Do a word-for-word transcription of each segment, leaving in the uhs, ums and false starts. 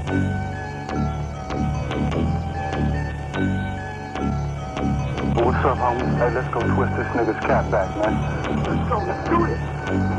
What's up, homie? Hey, let's go twist this nigga's cap back, man. Let's go, let's do this.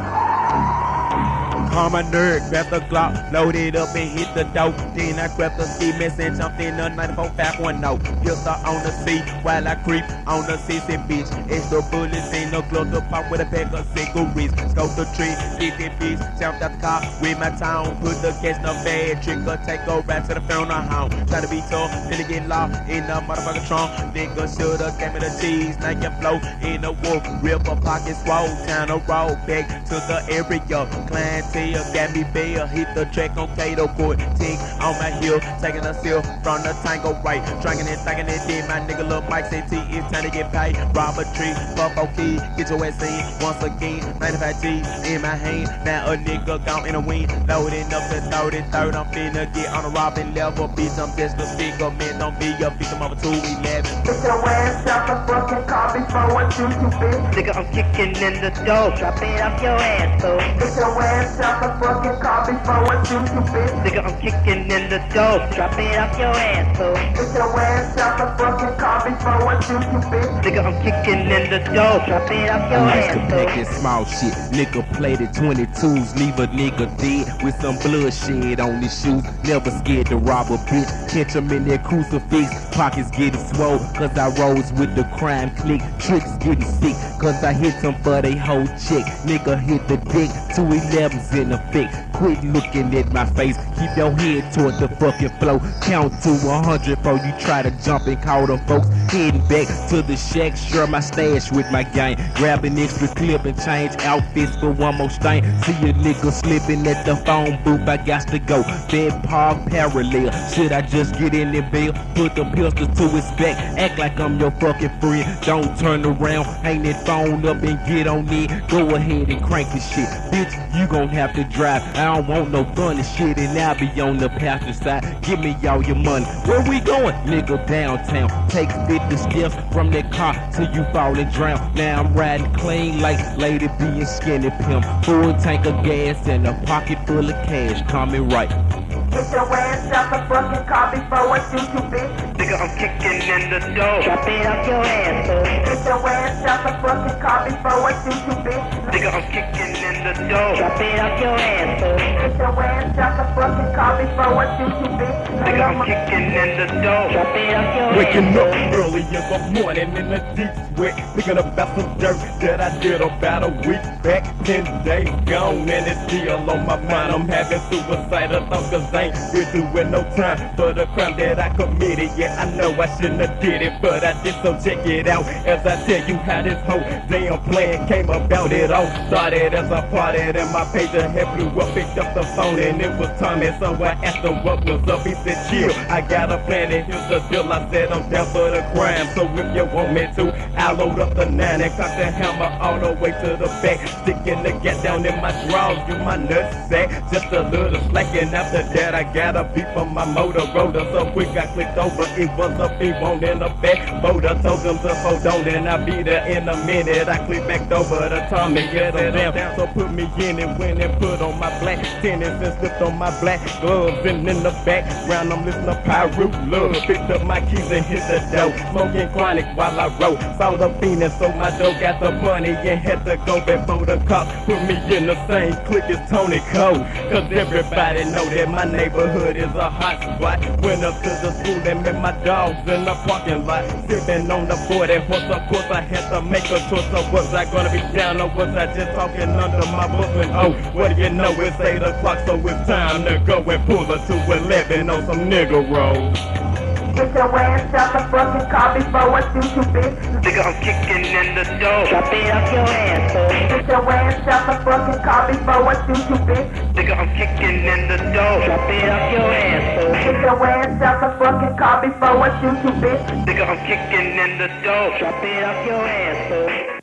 Call my nerd, grab the Glock, load it up and hit the dope. Then I grab the ski mess and jumped in the ninety-four five one oh. Pistol on the seat while I creep on the sissy bitch. Extra bullets in the glove to pop with a pack of cigarettes. Scope the tree, get that bitch, jumped out the car with my town. Put the gas in the bag, trigger, take a rap to the phone on home. Try to be tough, then get lost in the motherfucking trunk. Nigga shoulda gave me the cheese, now you flow in the wolf. Rip a pocket, swole, time to roll back to the area. Clientele got me bail, hit the track on Kato Court. Tick on my heel, taking a seal from the tango right. Drinking and thinking it did, my nigga Lil Mike said T, it's time to get paid. Rob a tree, fuck key, get your ass in once again. ninety-five G in my hand, now a nigga gone in a wing. Loading up the thirty-third, I'm finna get on a robbing level. Bitch, I'm just a figure, man, don't be a victim of a two eleven. Get your ass out the fucking car before what you do, bitch. Nigga, I'm kicking in the door, drop it off your ass, fool. Get your ass out the fucking car before what you do, bitch. Nigga, I'm kicking in the door, drop it off your ass, fool. Get your ass out the fucking car before what you do, bitch. Nigga, I'm kicking in the door, drop it off your I ass, used to fool. pack that small shit, nigga plated twenty-twos, leave a nigga dead with some bloodshed on his shoes. Never scared to rob a bitch, catch him in that crucifix. Pockets getting swole, cause I rose with the crime click. Tricks getting sick, cause I hit them for they whole check. Nigga hit the dick, two elevens in effect. Quit looking at my face, keep your head toward the fucking flow. Count to a hundred before you try to jump and call them folks. Heading back to the shack, share my stash with my gang. Grab an extra clip and change outfits for one more stain. See a nigga slipping at the phone booth, I got to go. Bed park parallel, should I just get in the bill? Put the pistol to his back, act like I'm your fucking friend. Don't turn around, hang that phone up and get on it. Go ahead and crank this shit, bitch, you gon' have to drive. I don't want no funny shit and I'll be on the passenger side. Give me all your money, where we going? Nigga, downtown, take fifty steps from that car till you fall and drown. Now I'm riding clean like Lady B and Skinny Pimp. Full tank of gas and a pocket full of cash, coming right. Get your ass out the fucking car before what you do, bitch. Nigga, I'm kicking in the door, drop it off your ass, fool. Get your ass out the fucking car before what you do, bitch. Nigga, I'm kicking in the door, drop it off your ass, fool. Get your ass out the fucking car before what you do, bitch. Nigga, I'm kicking in the door, drop it off your ass, Waking fool. up early in the morning in the deep sweat, thinking about some dirt that I did about a week back. Ten days gone and it's still on my mind. I'm having suicidal thoughts cause I ain't been doing no time for the crime that I committed. Yeah, I know I shouldn't have did it, but I did, so check it out as I tell you how this whole damn plan came about. It all started as I parted and my pager had blew up, picked up the phone and it was Tommy, so I asked him what was up. He said, chill, I got a plan and here's the deal. I said I'm down for the crime, so if you want me to, I'll load up the nine and cock the hammer all the way to the back, sticking the gas down in my drawers, you my nutsack, just a little slack, and after that I got a beat from my Motorola, so quick I clicked over, it was a P-one in the back, motor told them to hold on and I'll be there in a minute. I clicked back over the Tommy, get them down, so put me in and went and put on my black tennis and slipped on my black gloves, and in the background I'm listening to Pyro Love, picked up my keys and hit the door, smoking chronic while I wrote, saw the fiend so my dough got the money and had to go before the cops put me in the same clique as Tony Cole, cause everybody know that my neighborhood is a hot spot. Went up to the school and met my dogs in the parking lot, sipping on the forty horse. Of course I had to make a choice, so was I gonna be down or was I just talking under my breath? And oh, what do you know, it's eight o'clock, so it's time to go and pull her to eleven on some nigga roll. Get your ass out the fucking car before what you do, bitch. Nigga, I'm kicking in the door, drop it off your ass, fool. Get your ass out the fucking car before what you do, bitch. Nigga, I'm kicking in the door, drop it off your ass, fool. Get your ass out the fucking car before what you do, bitch. Nigga, I'm kicking in the door, drop it off your ass, fool.